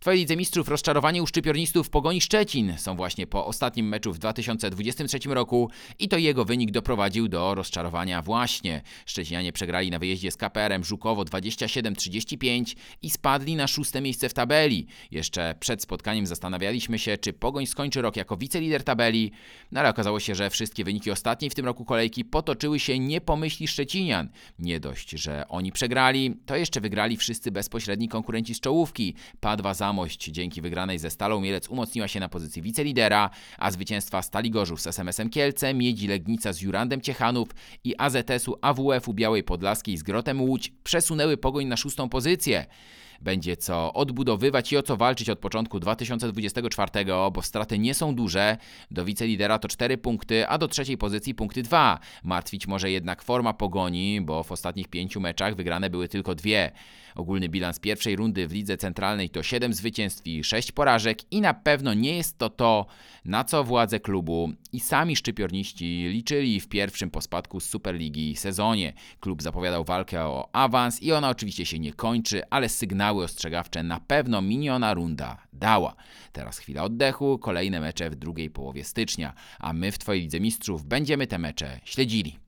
Twojej Lidze Mistrzów rozczarowanie u szczypiornistów Pogoni Szczecin są właśnie po ostatnim meczu w 2023 roku i to jego wynik doprowadził do rozczarowania właśnie. Szczecinianie przegrali na wyjeździe z KPR-em Żukowo 27-35 i spadli na 6. miejsce w tabeli. Jeszcze przed spotkaniem zastanawialiśmy się, czy Pogoń skończy rok jako wicelider tabeli, no ale okazało się, że wszystkie wyniki ostatniej w tym roku kolejki potoczyły się nie po myśli Szczecinian. Nie dość, że oni przegrali, to jeszcze wygrali wszyscy bezpośredni konkurenci z czołówki. Padwa Zamość dzięki wygranej ze Stalą Mielec umocniła się na pozycji wicelidera, a zwycięstwa Stali Gorzów z SMS-em Kielce, Miedzi Legnica z Jurandem Ciechanów i AZS-u AWF-u Białej Podlaskiej z Grotem Łódź przesunęły Pogoń na 6. pozycję. Będzie co odbudowywać i o co walczyć od początku 2024, bo straty nie są duże. Do wicelidera to 4 punkty, a do trzeciej pozycji punkty 2. Martwić może jednak forma Pogoni, bo w ostatnich 5 meczach wygrane były tylko 2. Ogólny bilans pierwszej rundy w Lidze Centralnej to 7 zwycięstw i 6 porażek i na pewno nie jest to, na co władze klubu i sami szczypiorniści liczyli w pierwszym po spadku z Superligi sezonie. Klub zapowiadał walkę o awans i ona oczywiście się nie kończy, ale sygnały ostrzegawcze na pewno miniona runda dała. Teraz chwila oddechu, kolejne mecze w drugiej połowie stycznia, a my w Twojej Lidze Mistrzów będziemy te mecze śledzili.